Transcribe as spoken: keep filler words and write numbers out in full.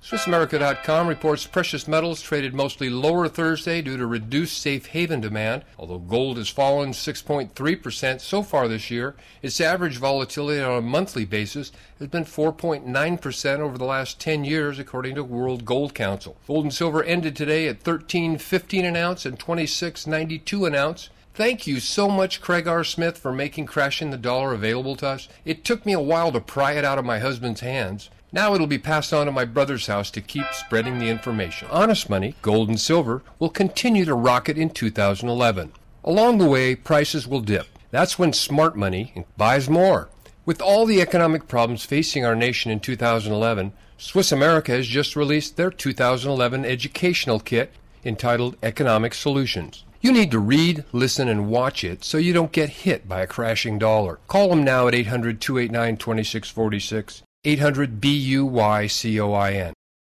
Swiss America dot com reports precious metals traded mostly lower Thursday due to reduced safe haven demand. Although gold has fallen six point three percent so far this year, its average volatility on a monthly basis has been four point nine percent over the last ten years, according to World Gold Council. Gold and silver ended today at thirteen fifteen an ounce and twenty-six ninety-two an ounce. Thank you so much, Craig R. Smith, for making Crashing the Dollar available to us. It took me a while to pry it out of my husband's hands. Now it'll be passed on to my brother's house to keep spreading the information. Honest money, gold and silver, will continue to rocket in two thousand eleven. Along the way, prices will dip. That's when smart money buys more. With all the economic problems facing our nation in two thousand eleven, Swiss America has just released their two thousand eleven educational kit entitled Economic Solutions. You need to read, listen, and watch it so you don't get hit by a crashing dollar. Call them now at eight hundred, two eight nine, two six four six, eight hundred B U Y C O I N.